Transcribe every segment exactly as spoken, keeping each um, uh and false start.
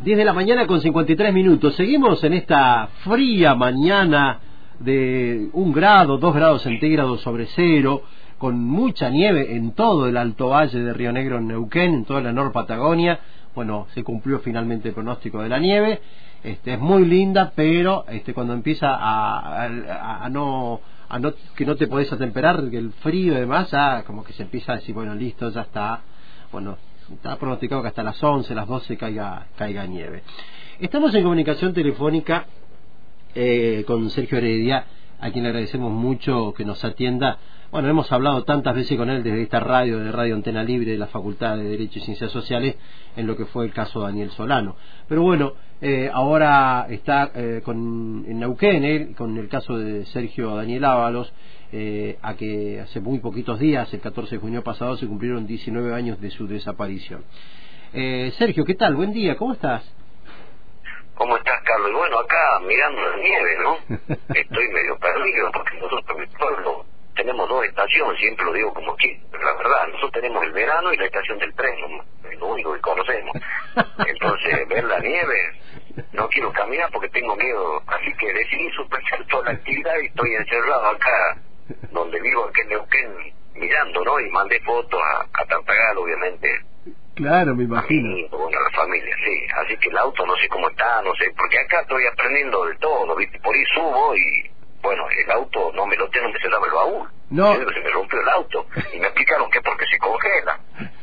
diez de la mañana con cincuenta y tres minutos. Seguimos en esta fría mañana de un grado, dos grados centígrados sobre cero, con mucha nieve en todo el Alto Valle de Río Negro, en Neuquén, en toda la Nor Patagonia. Bueno, se cumplió finalmente el pronóstico de la nieve. Este, es muy linda, pero este, cuando empieza a, a, a no... A no, que no te podés atemperar, que el frío y demás, ya como que se empieza a decir, bueno, listo, ya está, bueno, está pronosticado que hasta las once, las doce caiga, caiga nieve. Estamos en comunicación telefónica eh, con Sergio Heredia, a quien le agradecemos mucho que nos atienda. Bueno, hemos hablado tantas veces con él desde esta radio, de Radio Antena Libre, de la Facultad de Derecho y Ciencias Sociales, en lo que fue el caso de Daniel Solano. Pero bueno, eh, ahora está eh, con, en Neuquén, eh, con el caso de Sergio Daniel Ábalos, eh, a que hace muy poquitos días, el catorce de junio pasado, se cumplieron diecinueve años de su desaparición. Eh, Sergio, ¿qué tal? Buen día, ¿cómo estás? ¿Cómo estás, Carlos? Bueno, acá mirando la nieve, ¿no? Estoy medio perdido porque nosotros, mi pueblo, tenemos dos estaciones, siempre lo digo como chiste, pero la verdad, nosotros tenemos el verano y la estación del tren, es lo único que conocemos. Entonces, ver la nieve, no quiero caminar porque tengo miedo, así que decidí suspender toda la actividad y estoy encerrado acá, donde vivo, aquí en Neuquén, mirando, ¿no? Y mandé fotos a, a Tartagal, obviamente. Claro, me imagino. Y, bueno, a la familia, sí. Así que el auto no sé cómo está, no sé, porque acá estoy aprendiendo de todo, ¿viste? Por ahí subo y, bueno, el auto no me lo tengo, me cerraba el baúl. No. Se me rompió el auto y me explicaron que es porque se congela.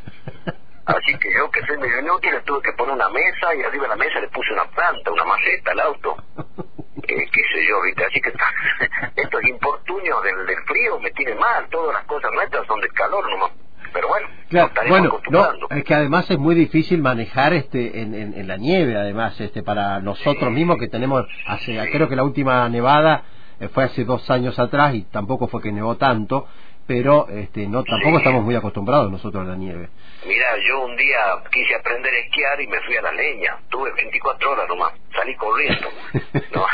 Así que yo, que soy medio inútil, le tuve que poner una mesa y arriba de la mesa le puse una planta, una maceta al auto. Eh, qué sé yo, ¿viste? Así que estos importunios del, del frío me tienen mal, todas las cosas nuestras son del calor nomás. Pero bueno, claro, nos bueno, acostumbrando. No, es que además es muy difícil manejar este en, en, en la nieve, además, este para nosotros sí, mismos que tenemos, hace, sí. creo que la última nevada eh, fue hace dos años atrás y tampoco fue que nevó tanto, pero este no tampoco sí. Estamos muy acostumbrados nosotros a la nieve. Mira, yo un día quise aprender a esquiar y me fui a la leña, tuve veinticuatro horas nomás, salí corriendo. No,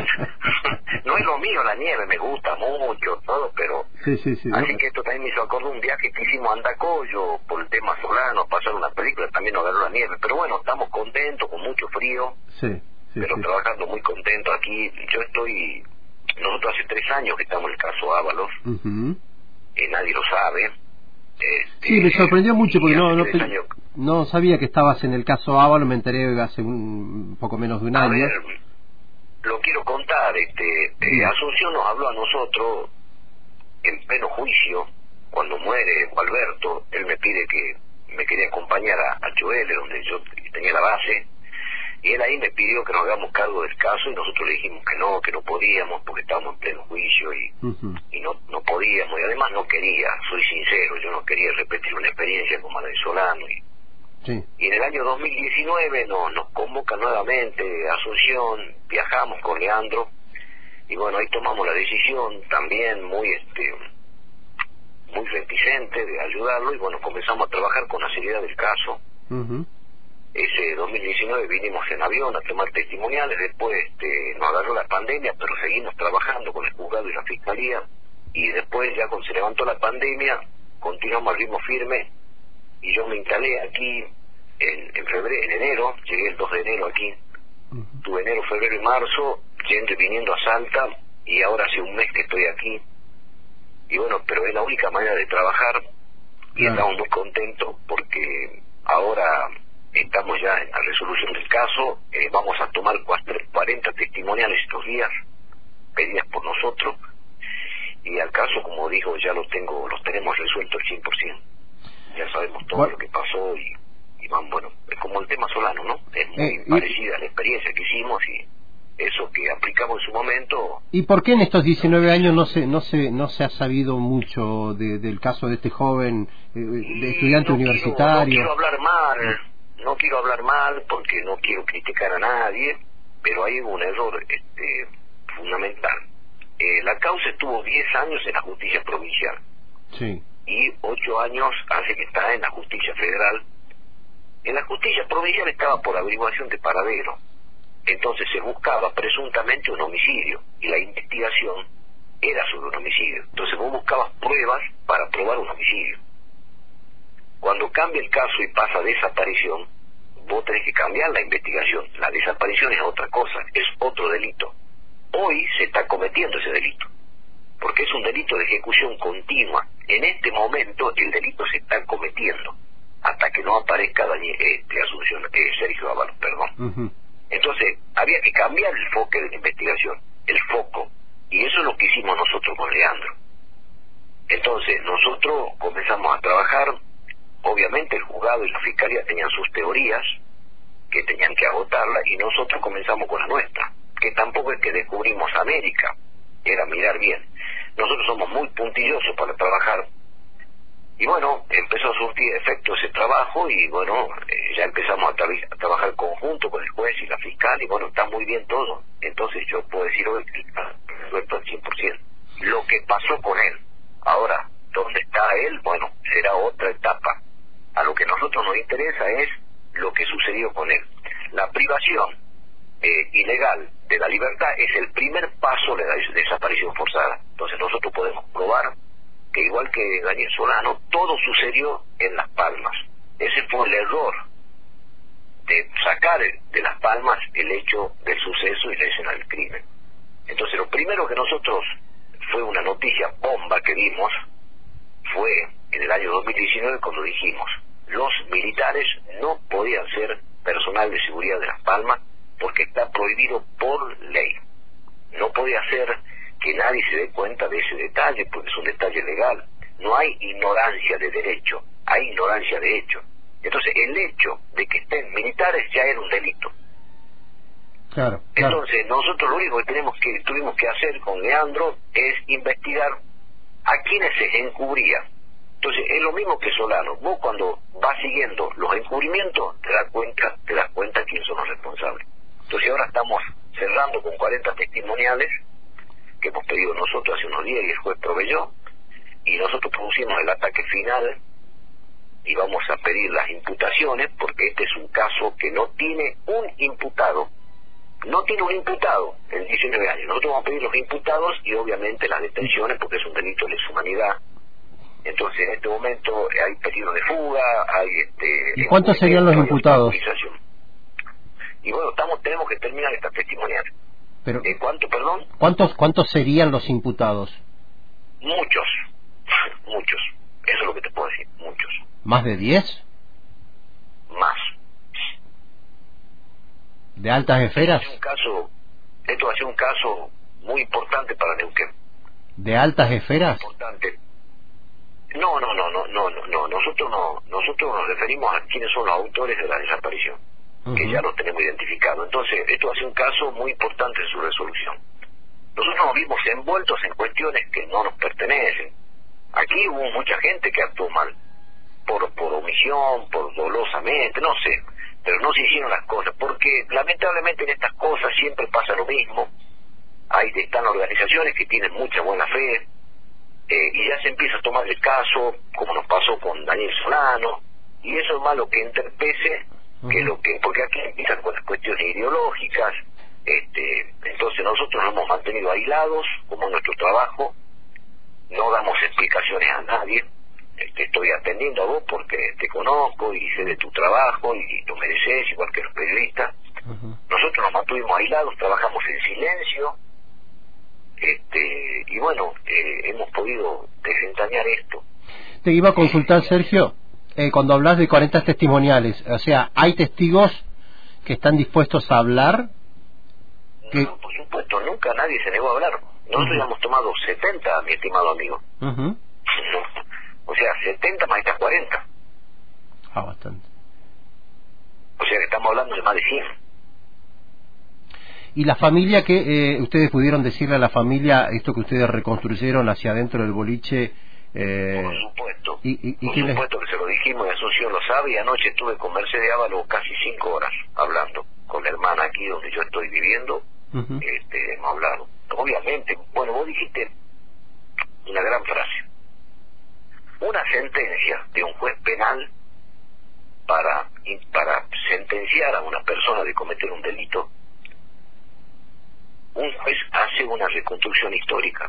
no es lo mío la nieve, me gusta mucho, todo, pero... Sí, sí, sí. Así que esto también me hizo acordar un viaje que hicimos a Andacollo por el tema Solano, pasar una película, también nos agarró la nieve, pero bueno, estamos contentos, con mucho frío, sí, sí, pero sí. Trabajando muy contentos aquí. Yo estoy, nosotros hace tres años que estamos en el caso Ábalos, uh-huh. eh, nadie lo sabe. Este, sí, me sorprendió mucho porque no no, años... no sabía que estabas en el caso Ábalos, me enteré hace un poco menos de un a año. Ver, lo quiero contar, este, eh, Asunción nos habló a nosotros en pleno juicio, cuando muere Alberto, él me pide que me quería acompañar a, a Choele, donde yo tenía la base, y él ahí me pidió que nos hagamos cargo del caso y nosotros le dijimos que no, que no podíamos porque estábamos en pleno juicio y, uh-huh. y no, no podíamos, y además no quería, soy sincero, yo no quería repetir una experiencia como la de Solano. Y, sí. y en el año dos mil diecinueve no, nos convoca nuevamente a Asunción, viajamos con Leandro, y bueno, ahí tomamos la decisión también muy este muy reticente de ayudarlo, y bueno, comenzamos a trabajar con la seriedad del caso. Uh-huh. Ese dos mil diecinueve vinimos en avión a tomar testimoniales, después este, nos agarró la pandemia, pero seguimos trabajando con el juzgado y la fiscalía, y después ya cuando se levantó la pandemia, continuamos al ritmo firme, y yo me instalé aquí en, en febrero, en enero, llegué el dos de enero aquí, uh-huh. tuve enero, febrero y marzo, yendo y viniendo a Salta, y ahora hace un mes que estoy aquí, y bueno, pero es la única manera de trabajar, y claro. Estamos muy contentos porque ahora estamos ya en la resolución del caso, eh, vamos a tomar cuarenta testimoniales estos días, pedidas por nosotros, y al caso, como dijo, ya lo tengo, los tenemos resuelto al cien por ciento, ya sabemos todo bueno. lo que pasó, y, y van, bueno, es como el tema Solano, ¿no? Es muy eh, parecida y... a la experiencia que hicimos, y eso que aplicamos en su momento. ¿Y por qué en estos diecinueve años no se no se no se ha sabido mucho de, del caso de este joven eh, de estudiante no universitario? Quiero, no quiero hablar mal, no quiero hablar mal porque no quiero criticar a nadie, pero hay un error este fundamental. Eh, la causa estuvo diez años en la justicia provincial. Sí. Y ocho años hace que está en la justicia federal. En la justicia provincial estaba por averiguación de paradero. Entonces se buscaba presuntamente un homicidio y la investigación era sobre un homicidio. Entonces vos buscabas pruebas para probar un homicidio. Cuando cambia el caso y pasa a desaparición, vos tenés que cambiar la investigación. La desaparición es otra cosa, es otro delito. Hoy se está cometiendo ese delito, porque es un delito de ejecución continua. En este momento el delito se está cometiendo, hasta que no aparezca Daniel, este, Asunción, eh, Sergio Ábalos, perdón. Uh-huh. Entonces, había que cambiar el foco de la investigación, el foco, y eso es lo que hicimos nosotros con Leandro. Entonces, nosotros comenzamos a trabajar. Obviamente el juzgado y la fiscalía tenían sus teorías, que tenían que agotarlas, y nosotros comenzamos con la nuestra, que tampoco es que descubrimos América, era mirar bien. Nosotros somos muy puntillosos para trabajar, y bueno, empezó a surtir efecto ese trabajo, y bueno, eh, ya empezamos a, tra- a trabajar conjunto con el juez y la fiscal, y bueno, está muy bien todo. Entonces yo puedo decir hoy que está resuelto al cien por ciento. Lo que pasó con él, ahora, ¿dónde está él? Bueno, será otra etapa. A lo que a nosotros nos interesa es lo que sucedió con él. La privación eh, ilegal de la libertad es el primer paso de la des- desaparición forzada. Entonces nosotros podemos probar que igual que Daniel Solano, todo sucedió en Las Palmas. Ese fue el error de sacar de Las Palmas el hecho del suceso y la escena del crimen. Entonces lo primero que nosotros, fue una noticia bomba que vimos, fue en el año dos mil diecinueve cuando dijimos, los militares no podían ser personal de seguridad de Las Palmas porque está prohibido por ley. No podía ser que nadie se dé cuenta de ese detalle porque es un detalle legal. No hay ignorancia de derecho, hay ignorancia de hecho. Entonces el hecho de que estén militares ya era un delito. Claro, claro. Entonces nosotros lo único que tenemos que tuvimos que hacer con Leandro es investigar a quienes se encubría. Entonces es lo mismo que Solano. Vos cuando vas siguiendo los encubrimientos te das cuenta, te das cuenta quiénes son los responsables. Entonces ahora estamos cerrando con cuarenta testimoniales que hemos pedido nosotros hace unos días y el juez proveyó, y nosotros pusimos el ataque final y vamos a pedir las imputaciones porque este es un caso que no tiene un imputado. No tiene un imputado en diecinueve años. Nosotros vamos a pedir los imputados y obviamente las detenciones porque es un delito de lesa humanidad. Entonces en este momento hay pedido de fuga, hay este... ¿Y cuántos serían los imputados? Y bueno, estamos tenemos que terminar esta testimonial. Pero, ¿Eh, ¿Cuánto, perdón? ¿Cuántos cuántos serían los imputados? Muchos, muchos. Eso es lo que te puedo decir, muchos. ¿Más de diez? Más. ¿De altas esferas? Esto va a ser un caso, esto va a ser un caso muy importante para Neuquén. ¿De altas esferas? Importante. No, no, no, no, no, no, no. Nosotros no, nosotros nos referimos a quiénes son los autores de la desaparición, uh-huh. que ya los tenemos identificados. Entonces, esto va a ser un caso muy importante en su resolución. Nosotros nos vimos envueltos en cuestiones que no nos pertenecen. Aquí hubo mucha gente que actuó mal, por por omisión, por dolosamente, no sé, pero no se hicieron las cosas, porque lamentablemente en estas cosas siempre pasa lo mismo. Ahí están organizaciones que tienen mucha buena fe, eh, y ya se empieza a tomar el caso, como nos pasó con Daniel Solano, y eso es más lo que entorpece que lo que, porque aquí empiezan con las cuestiones ideológicas. Este, entonces nosotros nos hemos mantenido aislados, como nuestro trabajo, no damos explicaciones a nadie. Te estoy atendiendo a vos porque te conozco y sé de tu trabajo y lo mereces, igual que los periodistas. Uh-huh. Nosotros nos mantuvimos aislados, trabajamos en silencio, este y bueno, eh, hemos podido desentrañar esto. Te iba a consultar, Sergio, eh, cuando hablas de cuarenta testimoniales, o sea, ¿hay testigos que están dispuestos a hablar? Que... No, por supuesto, nunca nadie se negó a hablar. Nosotros uh-huh. ya hemos tomado setenta, mi estimado amigo. Uh-huh. O sea, setenta más estas cuarenta. Ah, bastante. O sea que estamos hablando de más de cien. ¿Y la familia que eh, ustedes pudieron decirle a la familia esto que ustedes reconstruyeron hacia adentro del boliche? Eh, por supuesto. Y, y, y por que supuesto les... que se lo dijimos y Asunción lo sabe, y anoche estuve con Mercedes Ábalos casi cinco horas hablando con la hermana aquí donde yo estoy viviendo. Uh-huh. este, hemos hablado. Obviamente, bueno, vos dijiste una gran frase. Una sentencia de un juez penal para, para sentenciar a una persona de cometer un delito, un juez hace una reconstrucción histórica.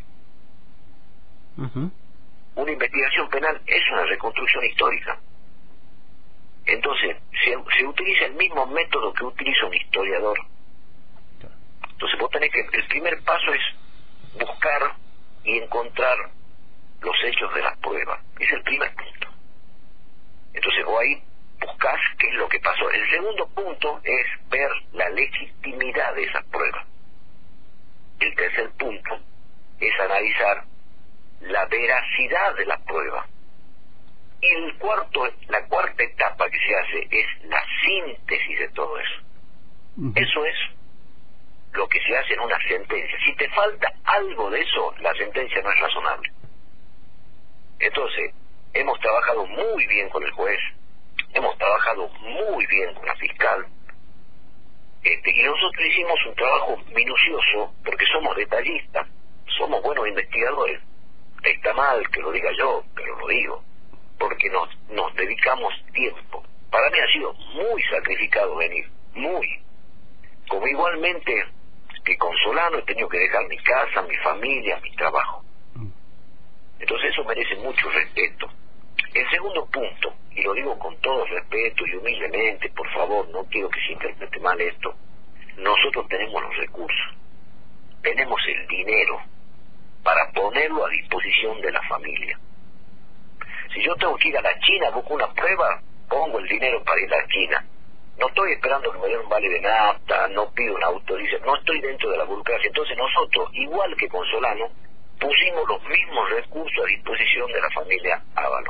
Uh-huh. Una investigación penal es una reconstrucción histórica. Entonces, se, se utiliza el mismo método que utiliza un historiador. Entonces vos tenés que, el primer paso es buscar y encontrar los hechos de las pruebas. Es el primer punto. Entonces vos ahí buscás qué es lo que pasó. El segundo punto es ver la legitimidad de esas pruebas. El tercer punto es analizar la veracidad de las pruebas. Y el cuarto, la cuarta etapa que se hace es la síntesis de todo eso. Uh-huh. Eso es lo que se hace en una sentencia. Si te falta algo de eso, la sentencia no es razonable. Entonces, hemos trabajado muy bien con el juez, hemos trabajado muy bien con la fiscal, este, y nosotros hicimos un trabajo minucioso porque somos detallistas, somos buenos investigadores. Está mal que lo diga yo, pero lo digo, porque nos, nos dedicamos tiempo. Para mí ha sido muy sacrificado venir, muy. Como igualmente que con Solano he tenido que dejar mi casa, mi familia, mi trabajo. Entonces eso merece mucho respeto. El segundo punto, y lo digo con todo respeto y humildemente, por favor, no quiero que se interprete mal esto, nosotros tenemos los recursos, tenemos el dinero para ponerlo a disposición de la familia. Si yo tengo que ir a la China, busco una prueba, pongo el dinero para ir a la China. No estoy esperando que me den un vale de nafta, no pido una autorización, no estoy dentro de la burocracia. Entonces nosotros, igual que con Solano, pusimos los mismos recursos a disposición de la familia Ávalo.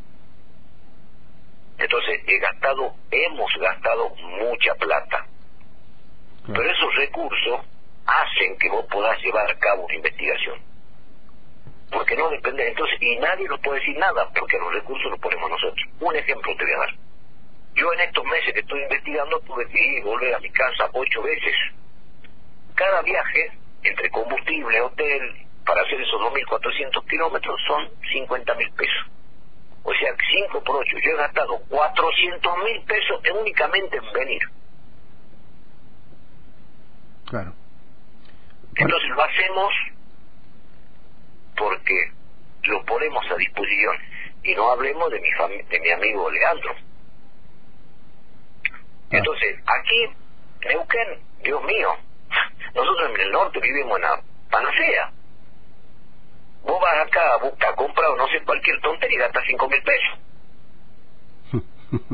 Entonces he gastado, hemos gastado mucha plata. Pero esos recursos hacen que vos podás llevar a cabo una investigación. Porque no depende, entonces, y nadie nos puede decir nada, porque los recursos los ponemos nosotros. Un ejemplo te voy a dar. Yo en estos meses que estoy investigando tuve que ir y volver a mi casa ocho veces. Cada viaje, entre combustible, hotel, para hacer esos dos mil cuatrocientos kilómetros, son cincuenta mil pesos. O sea, cinco por ocho. Yo he gastado cuatrocientos mil pesos únicamente en venir. Claro. Entonces lo hacemos porque lo ponemos a disposición. Y no hablemos de mi, fam- de mi amigo Leandro. Entonces, aquí, Neuquén, Dios mío, nosotros en el norte vivimos en la panacea. Vos vas acá a buscar, comprar, no sé, cualquier tontería y gastas cinco mil pesos.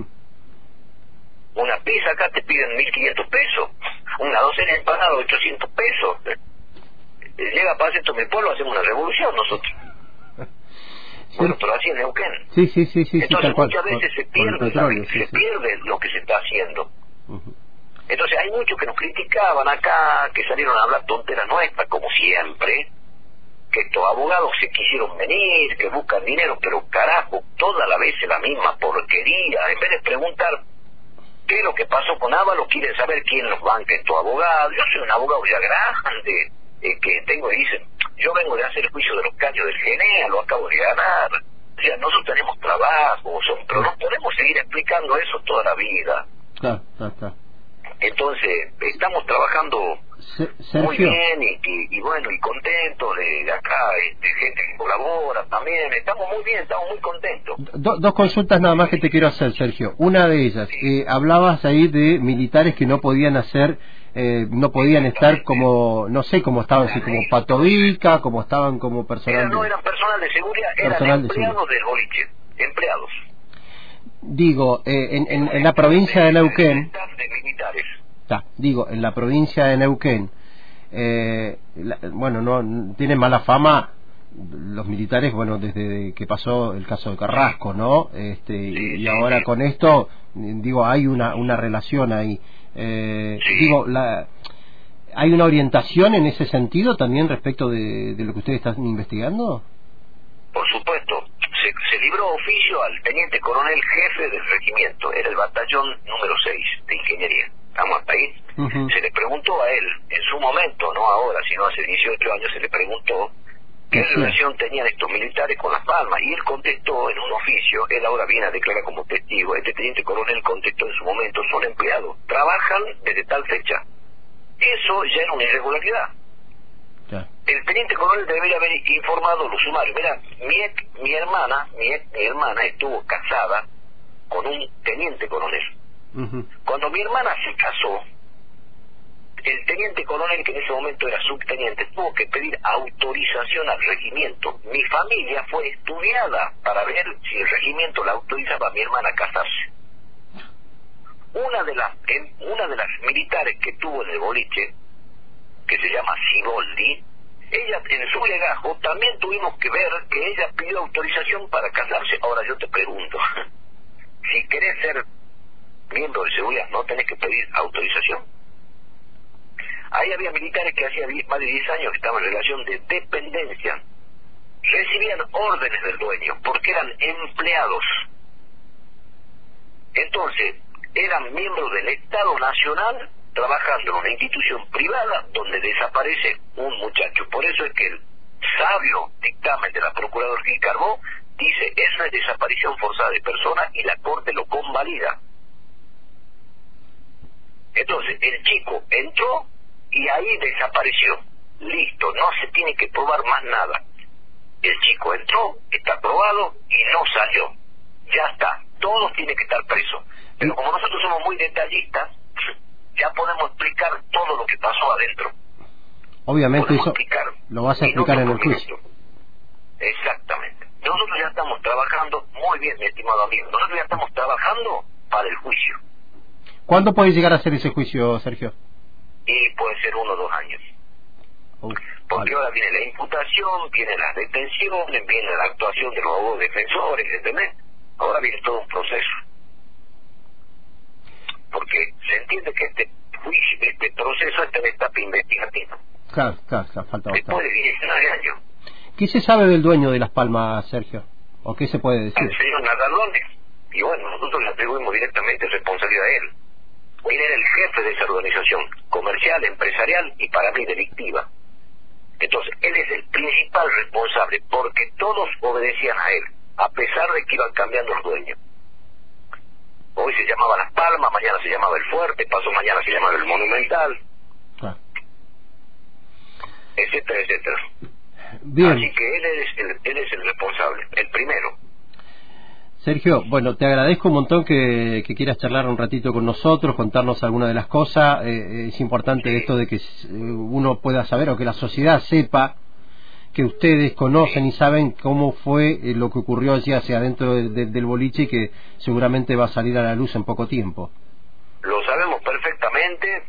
Una pizza acá te piden mil quinientos pesos. Una docena de empanadas, ochocientos pesos. Llega para esto en mi pueblo, hacemos una revolución nosotros. Sí. Bueno, pero así en Neuquén. Sí, sí, sí, sí. Entonces sí, muchas cual, veces con, se pierde, petróleo, la, sí, se sí. pierde lo que se está haciendo. Uh-huh. Entonces hay muchos que nos criticaban acá, que salieron a hablar tonteras nuestras, como siempre, que estos abogados se quisieron venir, que buscan dinero, pero carajo, toda la vez es la misma porquería. En vez de preguntar qué es lo que pasó con Ávalo, quieren saber quién los banca estos abogados. Yo soy un abogado ya grande, eh, que tengo, y dicen, yo vengo de hacer el juicio de los caños del Genea, lo acabo de ganar. O sea, nosotros tenemos trabajo, son, pero no podemos seguir explicando eso toda la vida. Claro, claro, claro. Entonces, estamos trabajando Sergio. muy bien y, y, y bueno, y contentos de, de acá, este, gente que colabora también. Estamos muy bien, estamos muy contentos. Do, dos consultas nada más que te quiero hacer, Sergio. Una de ellas, sí. eh, hablabas ahí de militares que no podían hacer, eh, no podían estar como, no sé, como estaban, así como patovica, como estaban como personal. Era, no de, eran personal de seguridad, eran personal empleados de del boliche, empleados. Digo, eh, en, en, en la provincia de Neuquén, de militares. Ta, digo, en la provincia de Neuquén, eh, la, bueno, no tienen mala fama los militares, bueno, desde que pasó el caso de Carrasco, ¿no? Este, sí, y, y sí, ahora sí. con esto, digo, hay una una relación ahí. Eh, sí. Digo, la, ¿hay una orientación en ese sentido también respecto de, de lo que ustedes están investigando? Por supuesto. Se, se libró oficio al teniente coronel jefe del regimiento, era el batallón número seis de ingeniería. Estamos hasta ahí. Uh-huh. Se le preguntó a él, en su momento, no ahora, sino hace dieciocho años, se le preguntó qué uh-huh. relación tenían estos militares con Las Palmas, y él contestó en un oficio, él ahora viene a declarar como testigo, este teniente coronel contestó en su momento, son empleados, trabajan desde tal fecha. Eso ya era una irregularidad. Yeah. El teniente coronel debería haber informado a los sumarios. Mira, mi, mi hermana, mi, mi hermana estuvo casada con un teniente coronel. Uh-huh. Cuando mi hermana se casó, el teniente coronel, que en ese momento era subteniente, tuvo que pedir autorización al regimiento. Mi familia fue estudiada para ver si el regimiento la autorizaba a mi hermana a casarse. Una de las en, una de las militares que tuvo en el boliche, que se llama Siboldi, ella en su legajo también tuvimos que ver que ella pidió autorización para casarse. Ahora yo te pregunto, si querés ser miembro de seguridad, ¿no tenés que pedir autorización? Ahí había militares que hacía más de diez años que estaban en relación de dependencia. Recibían órdenes del dueño porque eran empleados. Entonces, eran miembros del Estado Nacional trabajando en una institución privada donde desaparece un muchacho. Por eso es que el sabio dictamen de la Procuraduría Gil Carbó dice, eso es desaparición forzada de personas y la Corte lo convalida. Entonces, el chico entró y ahí desapareció. Listo, no se tiene que probar más nada. El chico entró, está probado y no salió. Ya está, todos tienen que estar presos. Pero como nosotros somos muy detallistas, ya podemos explicar todo lo que pasó adentro. Obviamente podemos eso explicar, lo vas a explicar en el juicio. Exactamente. Nosotros ya estamos trabajando, muy bien, mi estimado amigo, nosotros ya estamos trabajando para el juicio. ¿Cuándo puede llegar a ser ese juicio, Sergio? Y puede ser uno o dos años. Uh, Porque vale. ahora viene la imputación, viene las detenciones, viene la actuación de los abogados defensores, ¿entendés? Ahora viene todo un proceso. Porque se entiende que este juicio, este proceso está en etapa investigativa. Claro, claro, claro, falta Después bastante. de diecinueve años. ¿Qué se sabe del dueño de Las Palmas, Sergio? ¿O qué se puede decir? Al señor Nadalone. Y bueno, nosotros le atribuimos directamente responsabilidad a él. Él era el jefe de esa organización, comercial, empresarial y para mí delictiva. Entonces, él es el principal responsable porque todos obedecían a él, a pesar de que iban cambiando los dueños. Hoy se llamaba Las Palmas, mañana se llamaba El Fuerte, pasó mañana se llamaba El Monumental, Claro. etcétera, etcétera. Bien. Así que él es, el, él es el responsable, el primero. Sergio, bueno, te agradezco un montón que, que quieras charlar un ratito con nosotros, contarnos alguna de las cosas. Eh, es importante Sí. esto de que uno pueda saber o que la sociedad sepa que ustedes conocen y saben cómo fue eh, lo que ocurrió allí hacia adentro de, de, del boliche y que seguramente va a salir a la luz en poco tiempo. Lo sabemos perfectamente.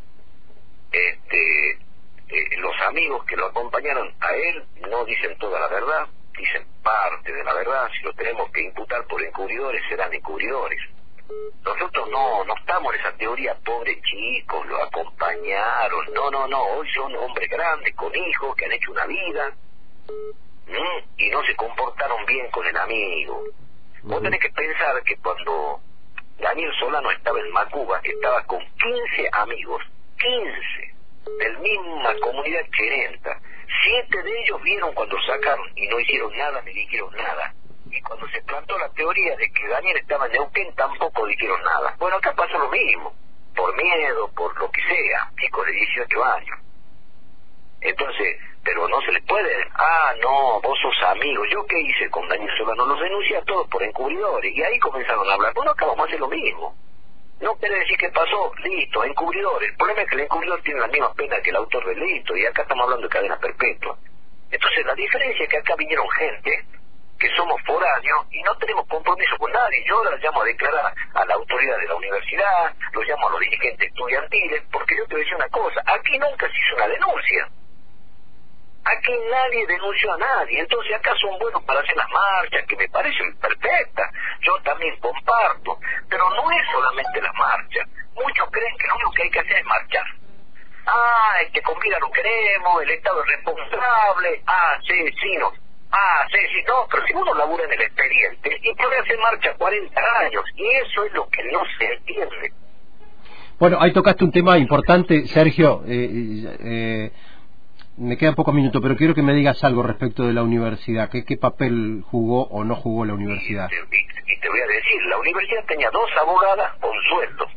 Este, eh, los amigos que lo acompañaron a él no dicen toda la verdad, dicen parte de la verdad. Si lo tenemos que imputar por encubridores, serán encubridores. Nosotros no no estamos en esa teoría, pobres chicos, lo acompañaron. No, no, no, hoy son hombres grandes, con hijos, que han hecho una vida, ¿m? y no se comportaron bien con el amigo. Uh-huh. Vos tenés que pensar que cuando Daniel Solano estaba en Macuba, estaba con quince amigos, quince, del misma comunidad querenta. Siete de ellos vieron cuando sacaron y no hicieron nada ni dijeron nada. Y cuando se plantó la teoría de que Daniel estaba en Neuquén, tampoco dijeron nada. Bueno, acá pasa lo mismo, por miedo, por lo que sea, chicos de dieciocho años. Entonces, pero no se les puede, ah, no, vos sos amigo. ¿Yo qué hice con Daniel Solano? Los denuncié a todos por encubridores, y ahí comenzaron a hablar. Bueno, acá vamos a hacer lo mismo. No quiere decir que pasó, listo, encubridores. El problema es que el encubridor tiene la misma pena que el autor del delito, y acá estamos hablando de cadena perpetua. Entonces, la diferencia es que acá vinieron gente que somos foráneos y no tenemos compromiso con nadie. Yo ahora llamo a declarar a la autoridad de la universidad, los llamo a los dirigentes estudiantiles, porque yo te voy a decir una cosa, aquí nunca se hizo una denuncia. Aquí nadie denunció a nadie, entonces acá son buenos para hacer las marchas, que me parecen perfectas, yo también comparto, pero no es solamente las marchas. Muchos creen que lo único que hay que hacer es marchar. Ah, es que con vida lo queremos, el Estado es responsable, ah, sí, sí, no, ah, sí, sí, no, pero si uno labura en el expediente, y puede hacer marcha cuarenta años, y eso es lo que no se entiende. Bueno, ahí tocaste un tema importante, Sergio. Eh, eh, me quedan pocos minutos, pero quiero que me digas algo respecto de la universidad. ¿Qué, qué papel jugó o no jugó la universidad? Y, y, y te voy a decir, la universidad tenía dos abogadas con sueldo.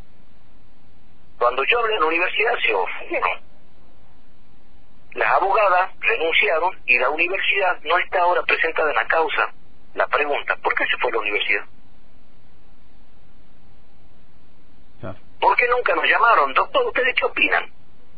Cuando yo hablé en la universidad se ofendieron. Las abogadas renunciaron y la universidad no está ahora presentada en la causa. La pregunta, ¿por qué se fue a la universidad? ¿Por qué nunca nos llamaron? Doctor, ¿ustedes qué opinan?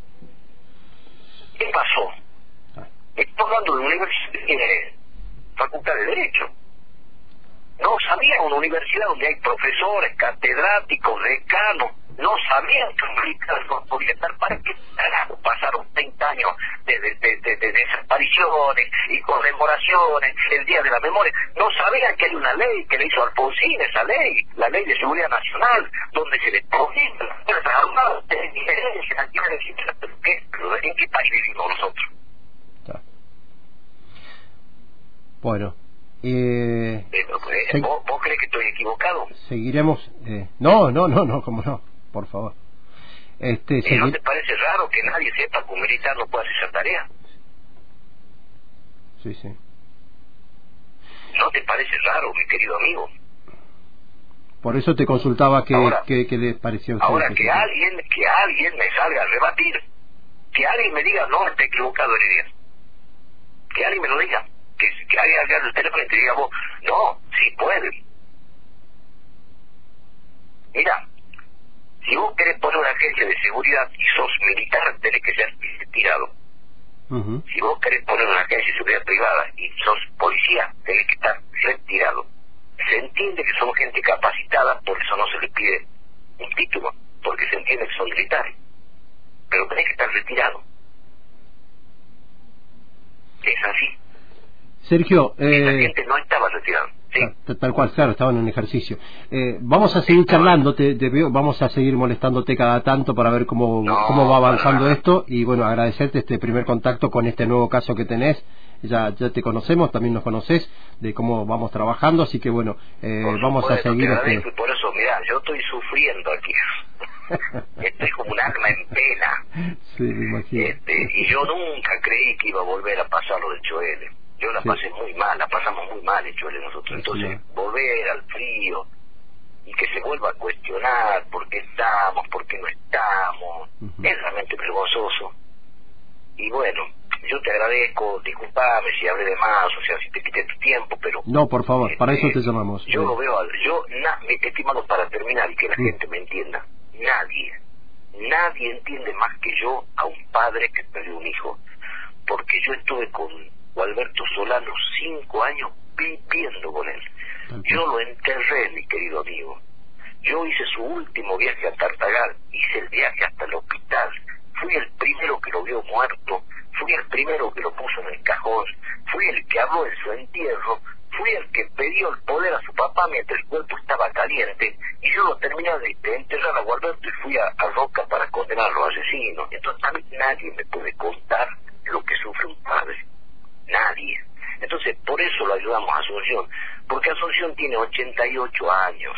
¿Qué pasó? Estoy hablando de una universidad que tiene facultad de Derecho. No sabían una universidad donde hay profesores, catedráticos, decanos, no sabían que un militar no podía estar. ¿Para qué carajo pasaron treinta años de, de, de, de, de desapariciones y conmemoraciones, el Día de la Memoria? No sabían que hay una ley que le hizo Alfonsín, esa ley, la Ley de Seguridad Nacional, donde se les prohíbe las fuerzas armadas de diferencia, diferencia, pero ¿qué? ¿Pero en qué país vivimos nosotros? Bueno, eh, eh, ¿vos, ¿vos crees que estoy equivocado? Seguiremos. Eh, no, no, no, no, como no, por favor. Este, ¿Y no te parece raro que nadie sepa que un militar no puede hacer esa tarea? Sí, sí. ¿No te parece raro, mi querido amigo? Por eso te consultaba que, ahora, que, que le pareció. Ahora, que alguien, que alguien me salga a rebatir, que alguien me diga, no, está equivocado, Heredia. Que alguien me lo diga. Que, que alguien haga el teléfono y te diga vos, no, sí pueden. Mira, si vos querés poner una agencia de seguridad y sos militar, tenés que ser retirado. Uh-huh. Si vos querés poner una agencia de seguridad privada y sos policía, tenés que estar retirado. Se entiende que son gente capacitada, por eso no se les pide un título, porque se entiende que son militares. Pero tenés que estar retirado. Es así. Sergio, eh, la gente no estaba retirada. ¿Sí? Tal cual, claro, estaban en un ejercicio. Eh, vamos a seguir charlando, te, te veo, vamos a seguir molestándote cada tanto para ver cómo, no, cómo va avanzando no, no. esto, y bueno, agradecerte este primer contacto con este nuevo caso que tenés. Ya, ya te conocemos, también nos conocés de cómo vamos trabajando, así que bueno, eh, vamos supuesto, a seguir. Este... Por eso, mirá, yo estoy sufriendo aquí. Estoy como un alma en pena. Sí, me imagino. Este, y yo nunca creí que iba a volver a pasar lo de Choele. Yo la sí. pasé muy mal, la pasamos muy mal en Choele nosotros. Entonces, sí. volver al frío y que se vuelva a cuestionar por qué estamos, por qué no estamos, uh-huh. es realmente vergonzoso. Y bueno, yo te agradezco, disculpame si hablé de más, o sea, si te quité tu tiempo, pero... No, por favor, este, para eso te llamamos. Yo eh. lo veo, yo, na, estimado, para terminar y que la uh-huh. gente me entienda, nadie, nadie entiende más que yo a un padre que perdió un hijo, porque yo estuve con Alberto Solano cinco años viviendo con él. Yo lo enterré, mi querido amigo. Yo hice su último viaje a Tartagal, hice el viaje hasta el hospital, fui el primero que lo vio muerto, fui el primero que lo puso en el cajón, fui el que habló en su entierro, fui el que pidió el poder a su papá mientras el cuerpo estaba caliente, y yo lo terminé de, de enterrar a Gualberto y fui a, a Roca para condenar a los asesinos. Entonces a mí nadie me puede contar lo que sufre un padre. Nadie. Entonces, por eso lo ayudamos a Asunción, porque Asunción tiene ochenta y ocho años.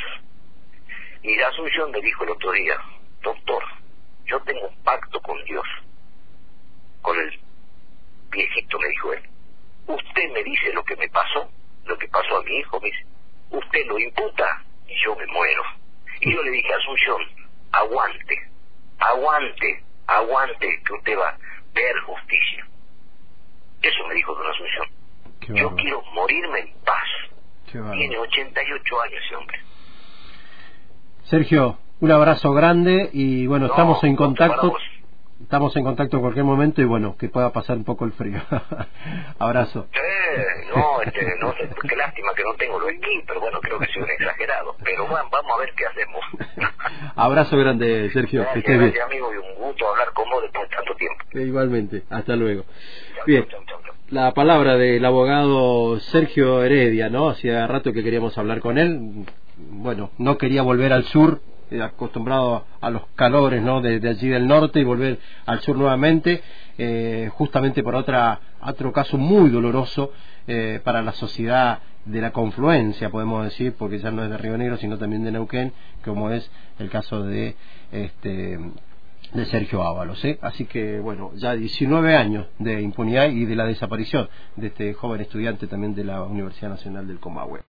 Y Asunción me dijo el otro día, doctor, yo tengo un pacto con Dios, con el viejito, me dijo él. Usted me dice lo que me pasó, lo que pasó a mi hijo, me dice, usted lo imputa y yo me muero. Y yo le dije a Asunción, aguante, aguante, aguante, que usted va a ver justicia. Eso me dijo don Asunción. Yo quiero morirme en paz. Tiene ochenta y ocho años ese hombre. Sergio, un abrazo grande y bueno, no, estamos en contacto. Estamos en contacto en cualquier momento y bueno, que pueda pasar un poco el frío. Abrazo. Eh, no, este, no sé, qué lástima que no tengo lo aquí, pero bueno, creo que soy un exagerado. Pero bueno, vamos a ver qué hacemos. Abrazo grande, Sergio. Gracias, que estés gracias, bien. Amigo, y un gusto hablar con vos después de tanto tiempo. Eh, igualmente, hasta luego. Chau, bien, chau, chau, chau. La palabra del abogado Sergio Heredia, ¿no? Hacía rato que queríamos hablar con él. Bueno, no quería volver al sur, acostumbrado a los calores, ¿no? de, de allí del norte, y volver al sur nuevamente, eh, justamente por otra otro caso muy doloroso eh, para la sociedad de la confluencia, podemos decir, porque ya no es de Río Negro sino también de Neuquén, como es el caso de este de Sergio Ábalos, ¿eh? Así que bueno, ya diecinueve años de impunidad y de la desaparición de este joven estudiante también de la Universidad Nacional del Comahue.